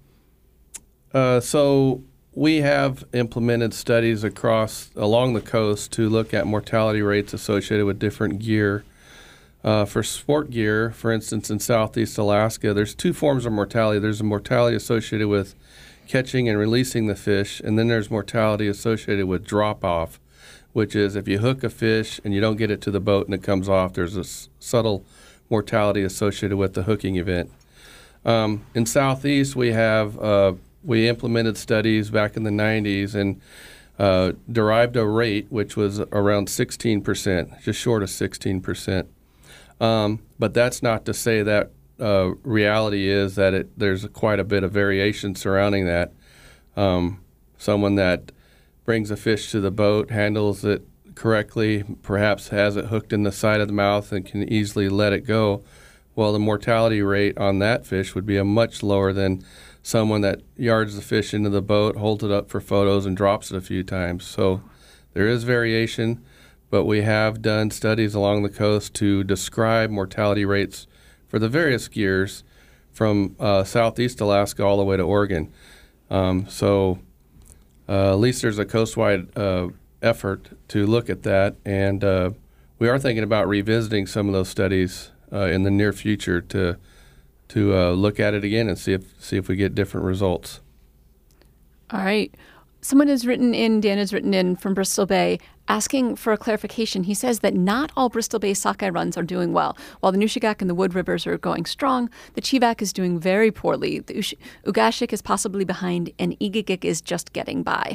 So we have implemented studies along the coast to look at mortality rates associated with different gear. For sport gear, for instance, in Southeast Alaska, there's two forms of mortality. There's a mortality associated with catching and releasing the fish, and then there's mortality associated with drop-off, which is if you hook a fish and you don't get it to the boat and it comes off, there's a subtle mortality associated with the hooking event. In Southeast, we implemented studies back in the 90s and derived a rate which was around 16%, just short of 16%. But that's not to say that reality is that there's quite a bit of variation surrounding that. Someone that brings a fish to the boat, handles it correctly, perhaps has it hooked in the side of the mouth and can easily let it go, well, the mortality rate on that fish would be much lower than someone that yards the fish into the boat, holds it up for photos, and drops it a few times. So there is variation, but we have done studies along the coast to describe mortality rates for the various gears from Southeast Alaska all the way to Oregon. So at least there's a coastwide effort to look at that, and we are thinking about revisiting some of those studies in the near future to look at it again and see if we get different results. All right. Someone has written in, Dan has written in from Bristol Bay, asking for a clarification. He says that not all Bristol Bay sockeye runs are doing well. While the Nushagak and the Wood Rivers are going strong, the Chivak is doing very poorly. The Ugashik is possibly behind, and Igigik is just getting by.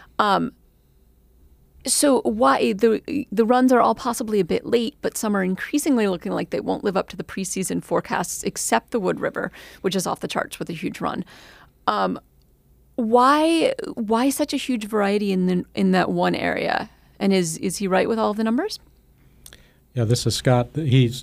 So why the runs are all possibly a bit late, but some are increasingly looking like they won't live up to the preseason forecasts, except the Wood River, which is off the charts with a huge run. Why such a huge variety in that one area? And is he right with all of the numbers? Yeah, this is Scott. He's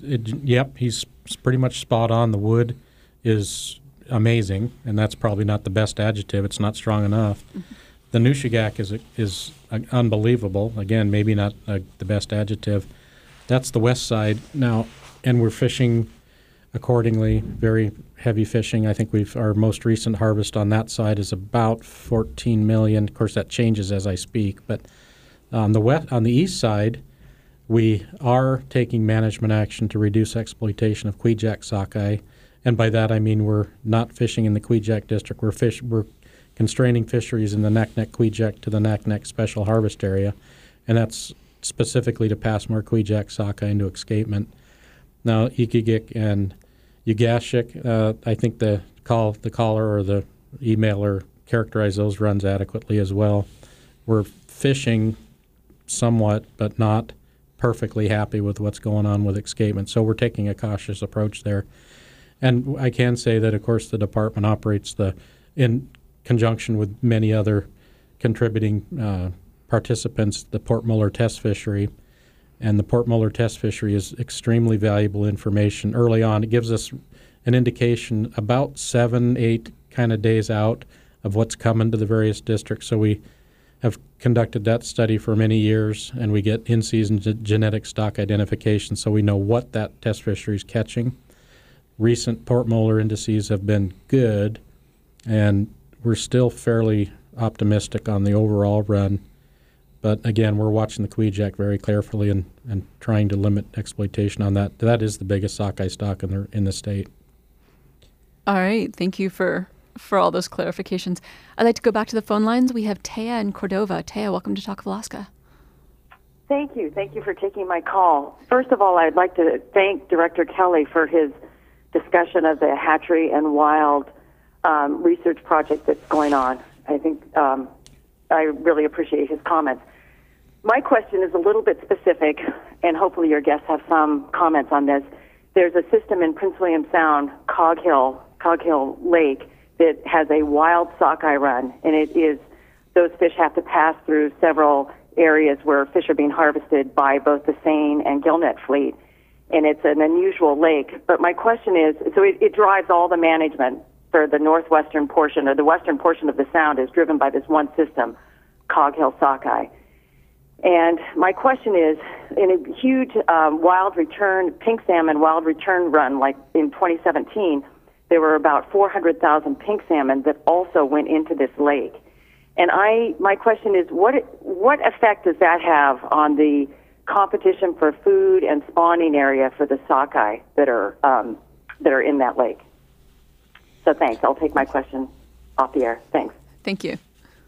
pretty much spot on. The wood is amazing, and that's probably not the best adjective. It's not strong enough. Mm-hmm. The Nushagak is unbelievable. Again, maybe not the best adjective. That's the west side now, and we're fishing accordingly. Very heavy fishing. I think our most recent harvest on that side is about 14 million. Of course, that changes as I speak. But on the east side, we are taking management action to reduce exploitation of Kvichak sockeye, and by that I mean we're not fishing in the Kvichak district. We're constraining fisheries in the Naknek Kvichak to the Naknek Special Harvest Area, and that's specifically to pass more Kvichak sockeye into escapement. Now, Igigik and Ugashik, I think the caller or the emailer characterized those runs adequately as well. We're fishing somewhat, but not perfectly happy with what's going on with escapement, so we're taking a cautious approach there. And I can say that, of course, the department operates in conjunction with many other contributing participants, the Port Muller test fishery. And the Port Muller test fishery is extremely valuable information early on. It gives us an indication about 7-8 kind of days out of what's coming to the various districts. So we have conducted that study for many years, and we get in-season genetic stock identification, so we know what that test fishery is catching. Recent Port Muller indices have been good, and we're still fairly optimistic on the overall run. But again, we're watching the Kvichak very carefully and trying to limit exploitation on that. That is the biggest sockeye stock in the state. All right. Thank you for all those clarifications. I'd like to go back to the phone lines. We have Taya in Cordova. Taya, welcome to Talk of Alaska. Thank you. Thank you for taking my call. First of all, I'd like to thank Director Kelly for his discussion of the hatchery and wild research project that's going on. I think I really appreciate his comments. My question is a little bit specific, and hopefully your guests have some comments on this. There's a system in Prince William Sound, Cog Hill Lake, that has a wild sockeye run, and those fish have to pass through several areas where fish are being harvested by both the seine and gillnet fleet, and it's an unusual lake. But my question is, so it drives all the management for the northwestern portion, or the western portion of the Sound is driven by this one system, Cog Hill sockeye. And my question is, in a huge pink salmon wild return run, like in 2017, there were about 400,000 pink salmon that also went into this lake. And my question is, what effect does that have on the competition for food and spawning area for the sockeye that are in that lake? So thanks. I'll take my question off the air. Thanks. Thank you.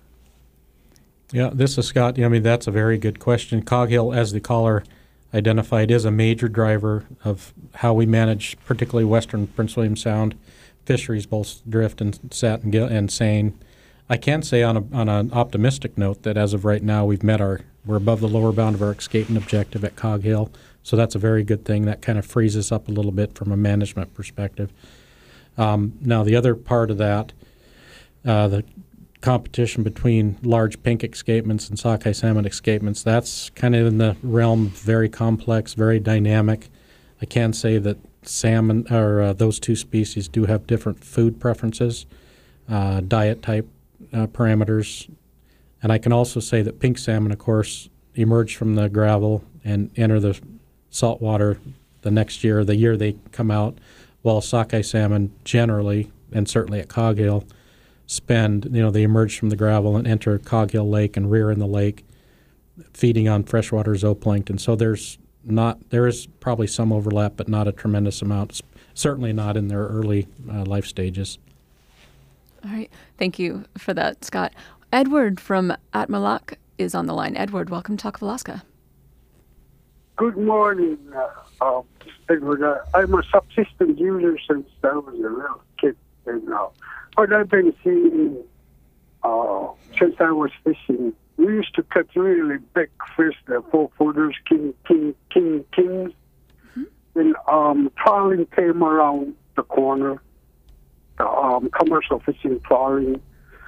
Yeah, this is Scott. I mean, that's a very good question. Cog Hill, as the caller identified, is a major driver of how we manage particularly western Prince William Sound fisheries, both drift and sat and seine. I can say on an optimistic note that as of right now, we're above the lower bound of our escapement objective at Cog Hill, so that's a very good thing. That kind of frees us up a little bit from a management perspective. Now, the other part of that, the competition between large pink escapements and sockeye salmon escapements, that's kind of in the realm of very complex, very dynamic. I can say that salmon, or those two species, do have different food preferences, diet type parameters. And I can also say that pink salmon, of course, emerge from the gravel and enter the saltwater the next year, the year they come out, while sockeye salmon generally, and certainly at Cog Hill, they emerge from the gravel and enter Cog Hill Lake and rear in the lake. feeding on freshwater zooplankton. So there is probably some overlap, but not a tremendous amount. Certainly not in their early life stages. All right. Thank you for that, Scott. Edward from Atmalak is on the line. Edward, welcome to Talk of Alaska. Good morning, Edward. I'm a subsistence user since I was a little kid. And what I've been seeing since I was fishing, we used to catch really big fish, the 4-footers, kings. Mm-hmm. And trawling came around the corner, commercial fishing trawling.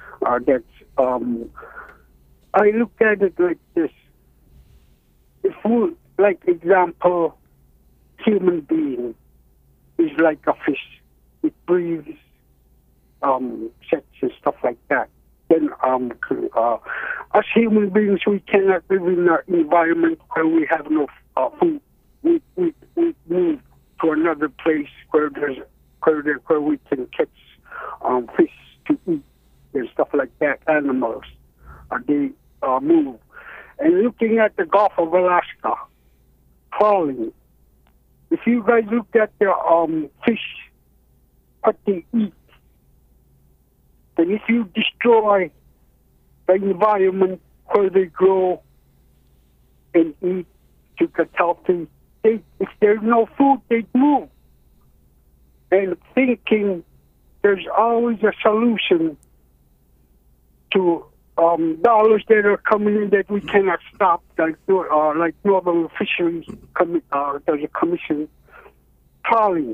I look at it like this. If we, like example, human being is like a fish. It breathes, sex and stuff like that. Then as human beings, we cannot live in an environment where we have no food. We move to another place where we can catch fish to eat and stuff like that. Animals, they move. And looking at the Gulf of Alaska, trawling. If you guys look at the fish, what they eat, and if you destroy the environment where they grow and eat to get healthy, if there's no food, they move. And thinking there's always a solution to dollars that are coming in that we cannot stop, like normal fisheries. There's a commission trawling.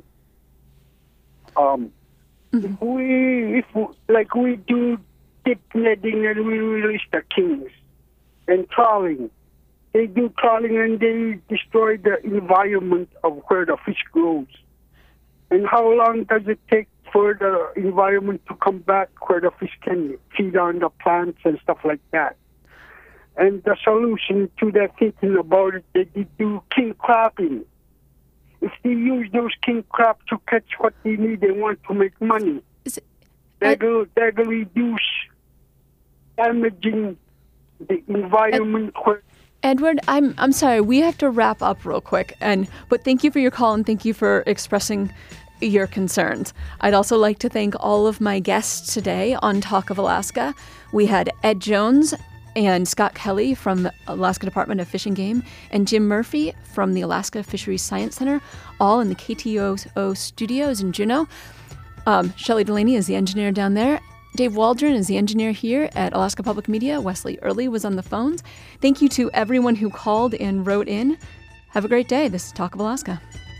If we do dip netting and we release the kings and trawling, they do trawling and they destroy the environment of where the fish grows. And how long does it take for the environment to come back where the fish can feed on the plants and stuff like that? And the solution to that, thinking about it, they do king crabbing. If they use those king crab to catch what they need, they want to make money. That'll reduce damaging the environment. Edward, I'm sorry. We have to wrap up real quick. But thank you for your call and thank you for expressing your concerns. I'd also like to thank all of my guests today on Talk of Alaska. We had Ed Jones and Scott Kelly from the Alaska Department of Fish and Game, and Jim Murphy from the Alaska Fisheries Science Center, all in the KTOO studios in Juneau. Shelley Delaney is the engineer down there. Dave Waldron is the engineer here at Alaska Public Media. Wesley Early was on the phones. Thank you to everyone who called and wrote in. Have a great day. This is Talk of Alaska.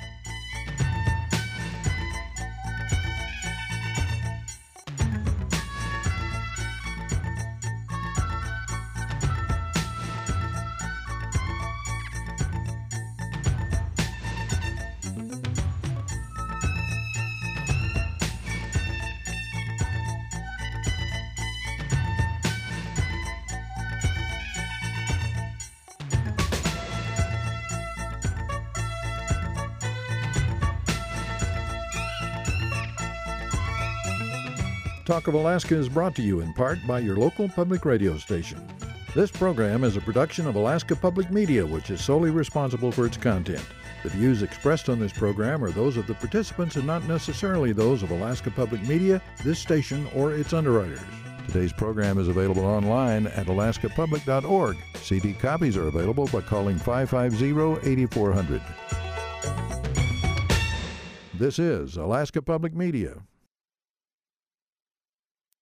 Talk of Alaska is brought to you in part by your local public radio station. This program is a production of Alaska Public Media, which is solely responsible for its content. The views expressed on this program are those of the participants and not necessarily those of Alaska Public Media, this station, or its underwriters. Today's program is available online at alaskapublic.org. CD copies are available by calling 550-8400. This is Alaska Public Media.